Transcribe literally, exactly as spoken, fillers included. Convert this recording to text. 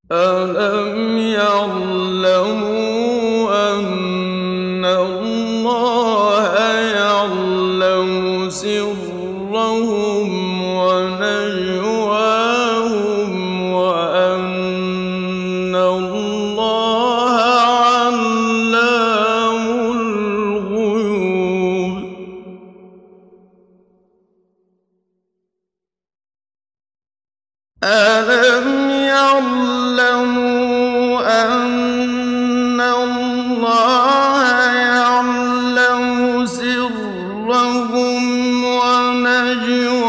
أَلَمْ يَعْلَمُوا أَنَّ اللَّهَ يَعْلَمُ سِرَّهُمْ وَنَجْوَاهُمْ وَأَنَّ اللَّهَ عَلَّامُ الْغُيُوبِ أَلَمْ يَعْلَمُوا أَنَّ اللَّهَ يَعْلَمُ سِرَّهُمْ وَنَجْوَاهُمْ